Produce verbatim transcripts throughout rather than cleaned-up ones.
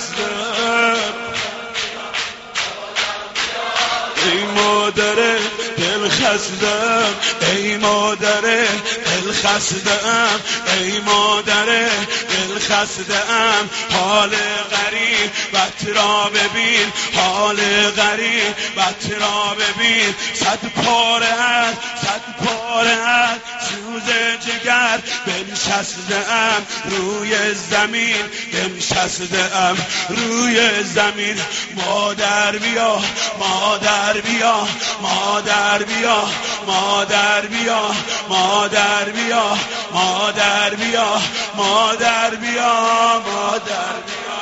خستم ای مادر دل خستم ای مادر دل خستم ای مادر دل خستم حال غریب بط را ببین حال غریب بط را ببین صد پاره است صد پاره است سوز جگر بنشستم روی زمین بنشستم روی زمین مادر بیا مادر بیا مادر بیا مادر بیا مادر بیا مادر بیا مادر بیا مادر بیا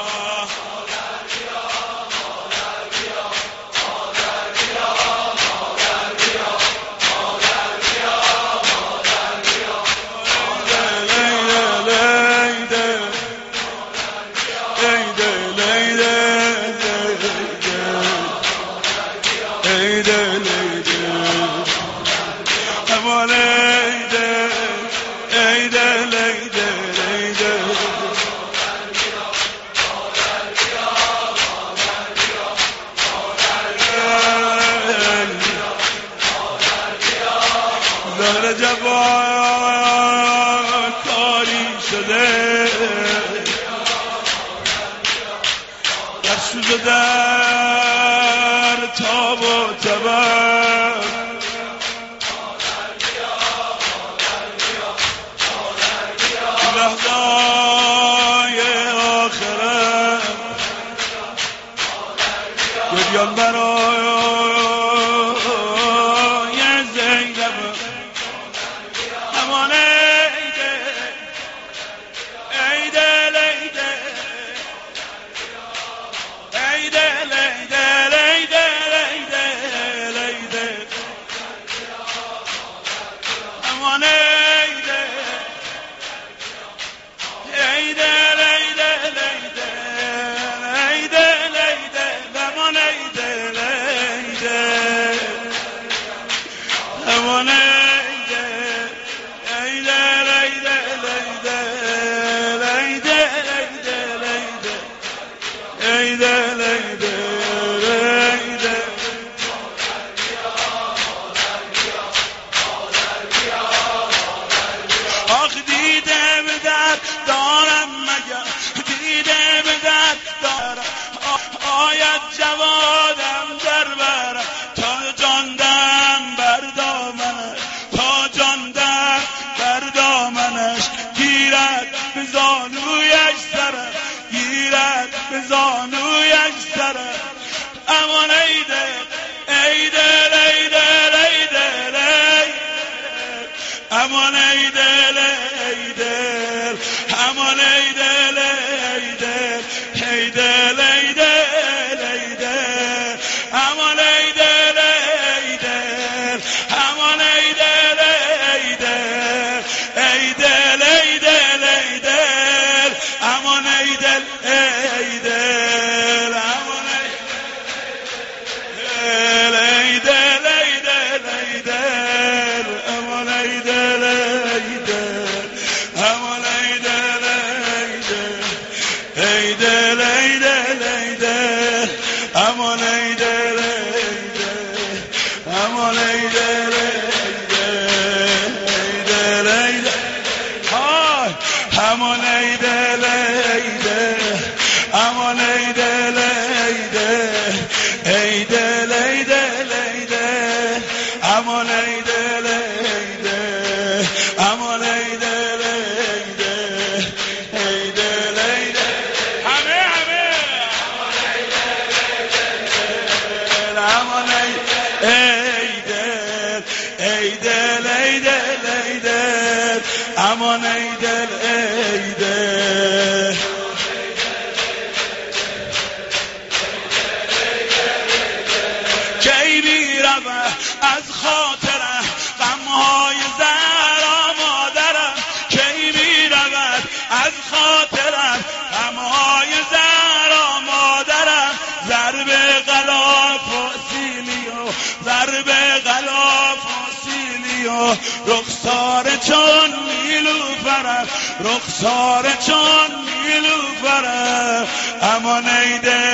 در جوان کاری شده در سوز در تاب و تبر لحظای آخرت گریان برای زینب امان ای دل ای دل ای دل ای دل ای دل ای دل ای دل امان ای دل ای دل ای دل ای دل ای دل امان ای دل ای دل امان آخ دیده به در دارم مگر دیده به در دارم آید جوادم در برم تا جاندم بر دامنش تا جاندم بر دامنش گیرد به زانویش سرم گیرد به زانویش سرم امان ای دل ای دل ای دل ای دل امان ای دل ای دل امان ای دل ای دل ای دل ای دل ای دل امان ای دل ای دل امان ای دل ای دل ای دل ای دل ای دل امان ای دل ای دل امان ای دل ای دل ای دل امان ای دل ای دل امان ای دل ای دل ای دل ای دل امان ای دل ای دل امان ای دل ای دل ای دل های امان ای دل ای دل امان ای دل ای دل ای دل ای دل ای دل امان ای دل ای دل امان ای دل ای دل ای دل ای دل همه همه امان ای دل ای دل ای دل ای دل امان ای دل ای دل کی میرم از خاطرم و رخسار چون نیلوفرم، رخسار چون نیلوفرم. امان ای دل